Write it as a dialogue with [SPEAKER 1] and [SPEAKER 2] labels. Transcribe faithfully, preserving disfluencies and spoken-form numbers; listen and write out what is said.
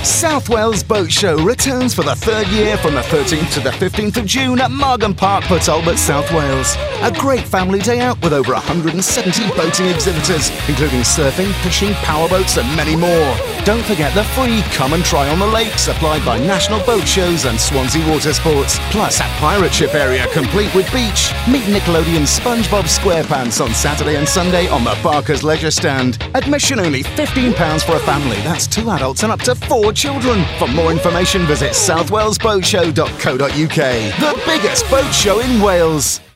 [SPEAKER 1] South Wales Boat Show returns for the third year from the thirteenth to the fifteenth of June at Margam Park, Port Talbot, South Wales. A great family day out with over one hundred seventy boating exhibitors, including surfing, fishing, powerboats and many more. Don't forget the free Come and Try on the Lake supplied by National Boat Shows and Swansea Water Sports. Plus, at Pirate Ship area, complete with beach. Meet Nickelodeon SpongeBob SquarePants on Saturday and Sunday on the Barker's Leisure Stand. Admission only fifteen pounds for a family. That's two adults and up to four children. For more information, visit south wales boat show dot co dot uk. The biggest boat show in Wales.